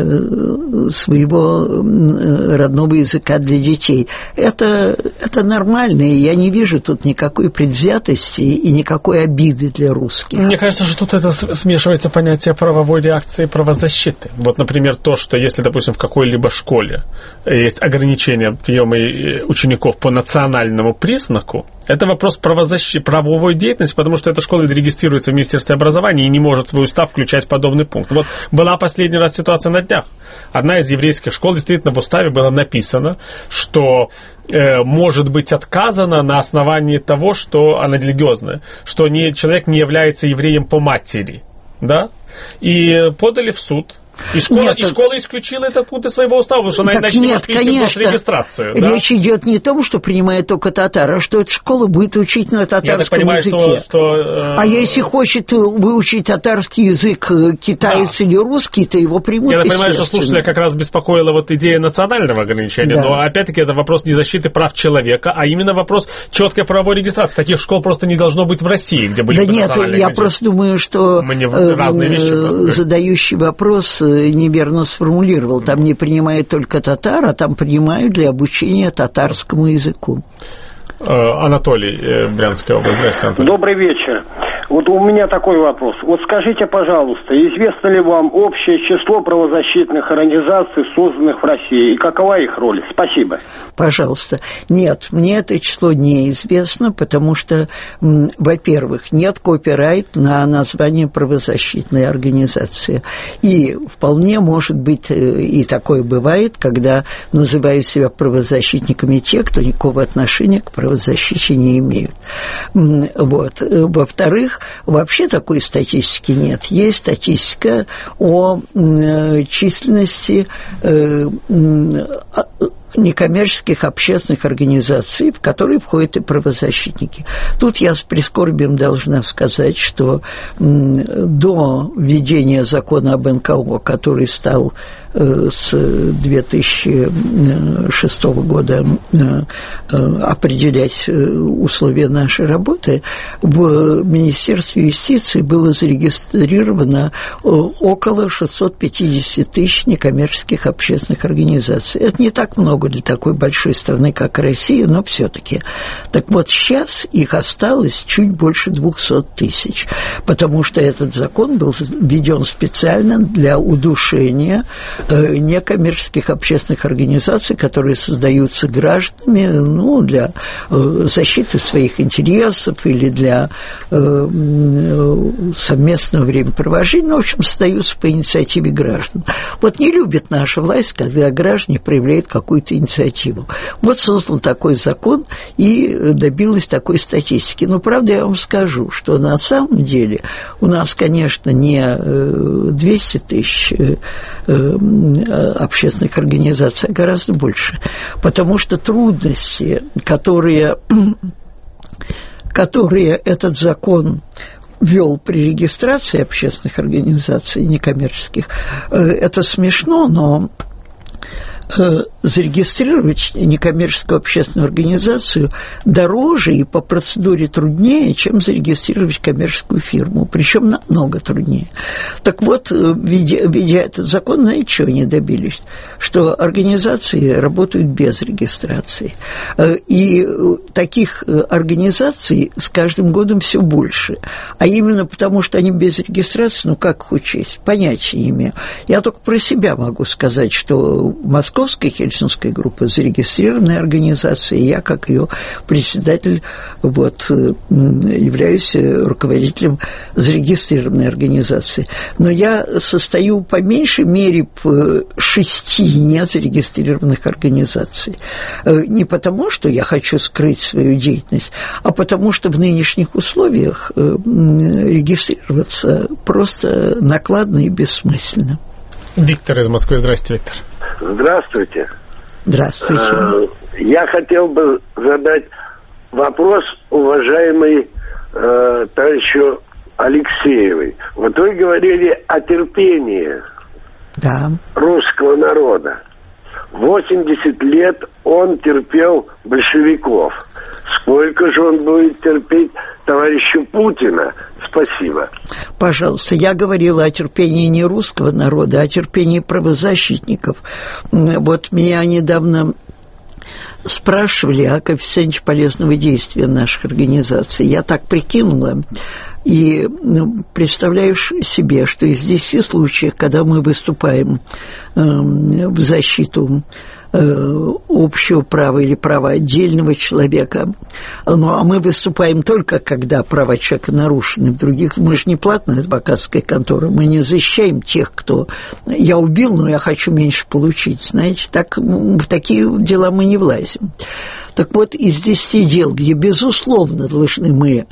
своего родного языка для детей. Это, это нормально, и я не вижу тут никакой предвзятости и никакой обиды для русских. Мне кажется, что тут это смешивается понятие правовой реакции и правозащиты. Вот, например, то, что если, допустим, в какой-либо школе есть ограничение приема учеников по национальному признаку, это вопрос правозащиты, правовой деятельности, потому что эта школа регистрируется в Министерстве образования и не может в свой устав включать подобный пункт. Вот была последний раз ситуация на днях. Одна из еврейских школ, действительно, в уставе было написано, что э, может быть отказано на основании того, что она религиозная, что не, человек не является евреем по матери. Да? И подали в суд. И школа, нет, и школа исключила этот пункт из своего устава, потому что она иначе не может вести госрегистрацию. Да? Речь идет не о том, что принимает только татар, а что эта школа будет учить на татарском Я так понимаю, языке. Что, что, э... А если хочет выучить татарский язык китаец да. или русский, то его примут. Я так понимаю, что слушателя как раз беспокоила вот идея национального ограничения, да. но опять-таки это вопрос не защиты прав человека, а именно вопрос четкой правовой регистрации. Таких школ просто не должно быть в России, где были да нет, я просто думаю, что Мы не... разные вещи задающий вопрос неверно сформулировал. Там не принимают только татар, а там принимают для обучения татарскому языку. Анатолий, Брянская область. Здравствуйте, Анатолий. Добрый вечер. Вот у меня такой вопрос. Вот скажите, пожалуйста, известно ли вам общее число правозащитных организаций, созданных в России, и какова их роль? Спасибо. Пожалуйста. Нет, мне это число неизвестно, потому что, во-первых, нет копирайт на название правозащитной организации. И вполне может быть, и такое бывает, когда называют себя правозащитниками те, кто никакого отношения к правозащите не имеют. Вот. Во-вторых, вообще такой статистики нет. Есть статистика о э, численности э, э, некоммерческих общественных организаций, в которые входят и правозащитники. Тут я с прискорбием должна сказать, что до введения закона об эн ка о, который стал с две тысячи шестого года определять условия нашей работы, в Министерстве юстиции было зарегистрировано около шестьсот пятьдесят тысяч некоммерческих общественных организаций. Это не так много для такой большой страны, как Россия, но все-таки. Так вот, сейчас их осталось чуть больше двухсот тысяч, потому что этот закон был введен специально для удушения некоммерческих общественных организаций, которые создаются гражданами, ну, для защиты своих интересов или для совместного времяпровождения, ну, в общем, создаются по инициативе граждан. Вот не любит наша власть, когда граждане проявляют какую-то инициативу. Вот создан такой закон и добилась такой статистики. Но, правда, я вам скажу, что на самом деле у нас, конечно, не двести тысяч общественных организаций, а гораздо больше. Потому что трудности, которые, которые этот закон ввел при регистрации общественных организаций некоммерческих, это смешно, но зарегистрировать некоммерческую общественную организацию дороже и по процедуре труднее, чем зарегистрировать коммерческую фирму, причем намного труднее. Так вот, видя, видя этот закон, знаете, чего они добились? Что организации работают без регистрации. И таких организаций с каждым годом все больше. А именно потому, что они без регистрации, ну как их учесть? Понятия не имею. Я только про себя могу сказать, что Московская Хельсинская группа зарегистрированная организация, и я, как ее председатель, вот, являюсь руководителем зарегистрированной организации. Но я состою по меньшей мере в шести незарегистрированных организаций. Не потому, что я хочу скрыть свою деятельность, а потому, что в нынешних условиях регистрироваться просто накладно и бессмысленно. Виктор из Москвы. Здравствуйте, Виктор. Здравствуйте. Здравствуйте. Я хотел бы задать вопрос уважаемой э, товарищу Алексеевой. Вот вы говорили о терпении да. русского народа. восемьдесят лет он терпел большевиков. Сколько же он будет терпеть товарищу Путина? Спасибо. Пожалуйста, я говорила о терпении не русского народа, а о терпении правозащитников. Вот меня недавно спрашивали о коэффициенте полезного действия наших организаций. Я так прикинула. И представляю себе, что из десяти случаев, когда мы выступаем в защиту общего права или права отдельного человека, ну, а мы выступаем только, когда права человека нарушены. В других мы же не платная адвокатская контора, мы не защищаем тех, кто я убил, но я хочу меньше получить. Знаете, так, в такие дела мы не влазим. Так вот, из десяти дел, где, безусловно, должны мы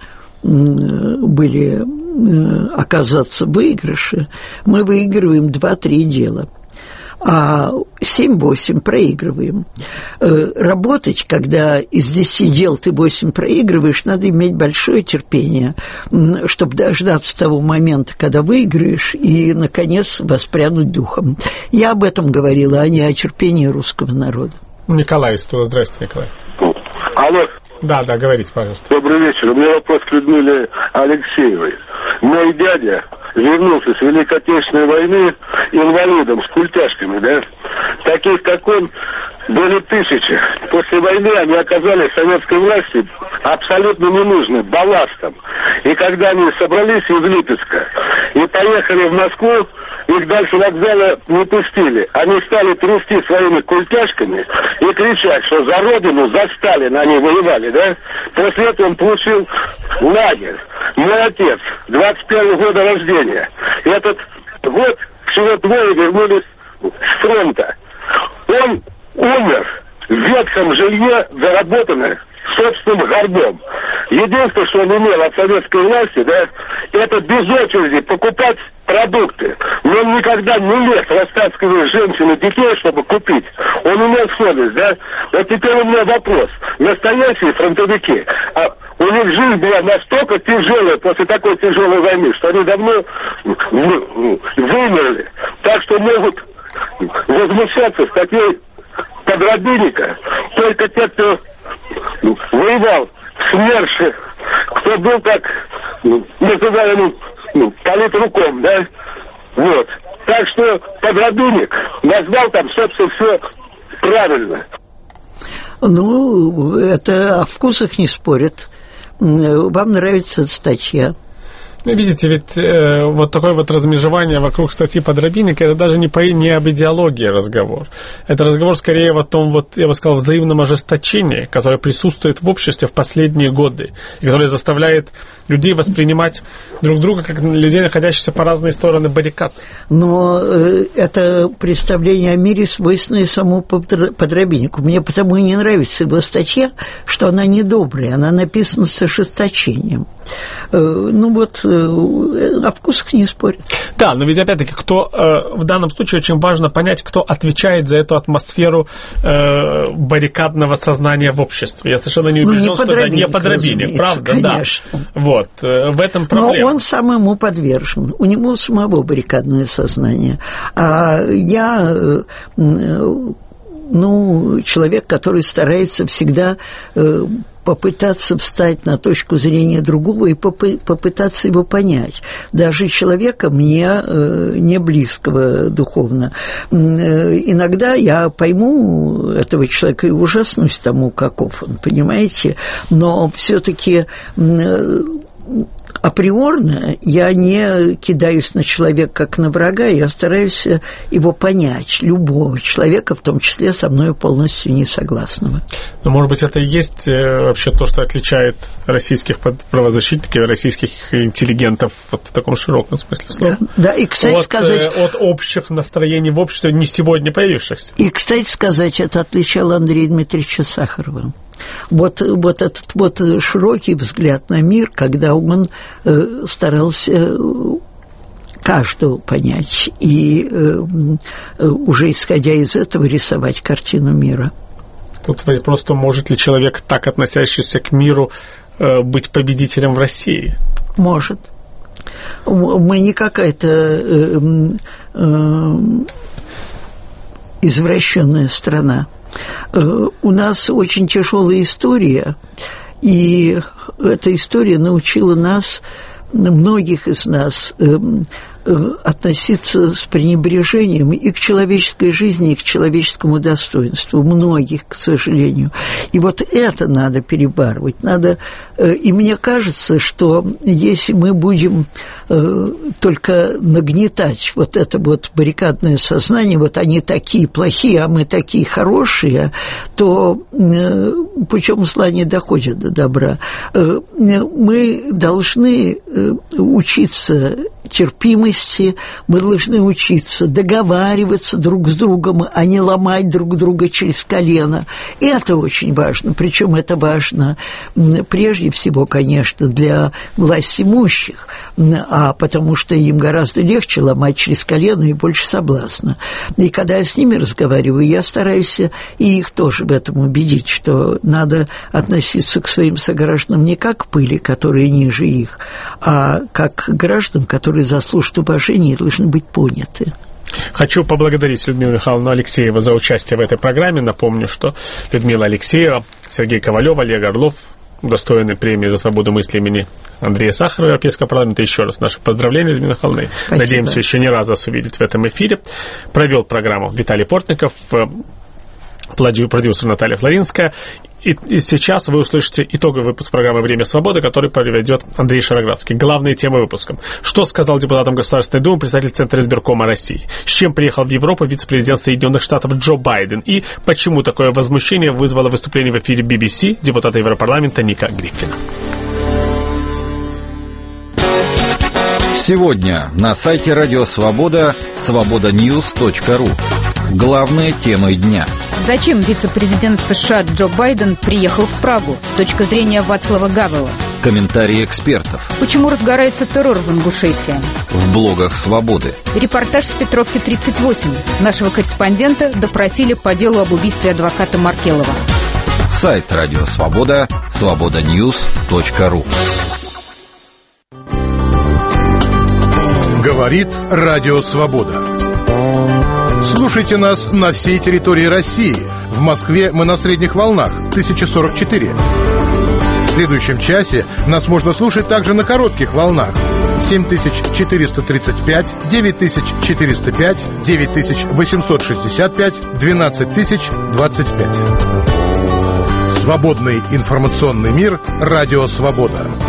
были оказаться в выигрыше, мы выигрываем два-три дела. А семь-восемь проигрываем. Работать, когда из десяти дел ты восемь проигрываешь, надо иметь большое терпение, чтобы дождаться того момента, когда выиграешь, и, наконец, воспрянуть духом. Я об этом говорила, а не о терпении русского народа. Николай из Тула. Здравствуйте, Николай. Алло. Да, да, говорите, пожалуйста. Добрый вечер. У меня вопрос к Людмиле Алексеевой. Мой дядя вернулся с Великой Отечественной войны инвалидом, с культяшками, да? Таких, как он, были тысячи. После войны они оказались советской власти абсолютно ненужны, балластом. И когда они собрались из Липецка и поехали в Москву, их дальше вокзала не пустили. Они стали трясти своими культяшками и кричать, что за Родину, за Сталина они воевали, да? После этого он получил лагерь. Мой отец, двадцать первого года рождения. Этот год всего двое вернулись с фронта. Он умер в ветхом жилье, заработанное собственным горбом. Единственное, что он имел от советской власти, да, это без очереди покупать продукты. Но он никогда не лез растаскивая женщин и детей, чтобы купить. Он имел совесть, да. Вот теперь у меня вопрос. Настоящие фронтовики, а у них жизнь была настолько тяжелая после такой тяжелой войны, что они давно вымерли. Так что могут возмущаться статьей подробинника только те, кто воевал в СМЕРШе, кто был так называемым ну, политруком, да, вот. Так что подробинник назвал там, собственно, все правильно. Ну, это о вкусах не спорят. Вам нравится статья. Ну, видите, ведь э, вот такое вот размежевание вокруг статьи подробинника, это даже не, по, не об идеологии разговор. Это разговор скорее о том, вот, я бы сказал, взаимном ожесточении, которое присутствует в обществе в последние годы, и которое заставляет людей воспринимать друг друга как людей, находящихся по разные стороны баррикад. Но э, это представление о мире свойственное самому подробиннику. Мне потому и не нравится его статья, что она недобрая, она написана с ожесточением. Э, ну вот, о вкусах не спорят. Да, но ведь опять-таки, кто э, в данном случае очень важно понять, кто отвечает за эту атмосферу э, баррикадного сознания в обществе. Я совершенно не убежден, ну, что это не подробинник, правда? Конечно. Да. Вот, э, в этом проблема. Но он сам ему подвержен. У него самого баррикадное сознание. А я... Э, ну, человек, который старается всегда попытаться встать на точку зрения другого и попытаться его понять. Даже человека мне не близкого духовно. Иногда я пойму этого человека и ужаснусь тому, каков он, понимаете? Но все-таки априорно я не кидаюсь на человека как на врага, я стараюсь его понять, любого человека, в том числе со мной полностью не согласного. Но, может быть, это и есть вообще то, что отличает российских правозащитников, российских интеллигентов вот в таком широком смысле слова. Да, да. И, кстати, от, сказать... От общих настроений в обществе не сегодня появившихся. И, кстати сказать, это отличало Андрея Дмитриевича Сахарова. Вот, вот этот вот широкий взгляд на мир, когда он э, старался каждого понять и э, уже исходя из этого рисовать картину мира. Тут просто может ли человек, так относящийся к миру, э, быть победителем в России? Может. Мы не какая-то э, э, извращенная страна. У нас очень тяжелая история, и эта история научила нас, многих из нас, относиться с пренебрежением и к человеческой жизни, и к человеческому достоинству. Многих, к сожалению. И вот это надо перебарывать. Надо... И мне кажется, что если мы будем только нагнетать вот это вот баррикадное сознание, вот они такие плохие, а мы такие хорошие, то путем зла не доходит до добра. Мы должны учиться терпимости, мы должны учиться договариваться друг с другом, а не ломать друг друга через колено. И это очень важно. Причем это важно прежде всего, конечно, для властимущих, а потому что им гораздо легче ломать через колено и больше соблазна. И когда я с ними разговариваю, я стараюсь и их тоже в этом убедить, что надо относиться к своим согражданам не как к пыли, которые ниже их, а как к гражданам, которые заслуживают уважения и должны быть поняты. Хочу поблагодарить Людмилу Михайловну Алексееву за участие в этой программе. Напомню, что Людмила Алексеева, Сергей Ковалев, Олег Орлов удостоены премии за свободу мысли имени Андрея Сахарова Европейского парламента. Еще раз наши поздравления, Людмила Михайловна. Надеемся, еще не раз вас увидеть в этом эфире. Провел программу Виталий Портников, продюсер Наталья Флоринская. И, и сейчас вы услышите итоговый выпуск программы «Время свободы», который проведет Андрей Шароградский. Главные темы выпуска. Что сказал депутатам Государственной Думы председатель Центра избиркома России? С чем приехал в Европу вице-президент Соединенных Штатов Джо Байден? И почему такое возмущение вызвало выступление в эфире би би си депутата Европарламента Ника Гриффина? Сегодня на сайте Радио Свобода свобода ньюс точка ру. Главные темы дня. Зачем вице-президент США Джо Байден приехал в Прагу? Точка зрения Вацлава Гавела. Комментарии экспертов. Почему разгорается террор в Ингушетии? В блогах Свободы. Репортаж с Петровки тридцать восемь. Нашего корреспондента допросили по делу об убийстве адвоката Маркелова. Сайт Радио Свобода свобода ньюс точка ру. Говорит Радио Свобода. Слушайте нас на всей территории России. В Москве мы на средних волнах тысяча сорок четыре. В следующем часе нас можно слушать также на коротких волнах семь тысяч четыреста тридцать пять, девять тысяч четыреста пять, девять тысяч восемьсот шестьдесят пять, двенадцать тысяч двадцать пять. Свободный информационный мир. Радио Свобода.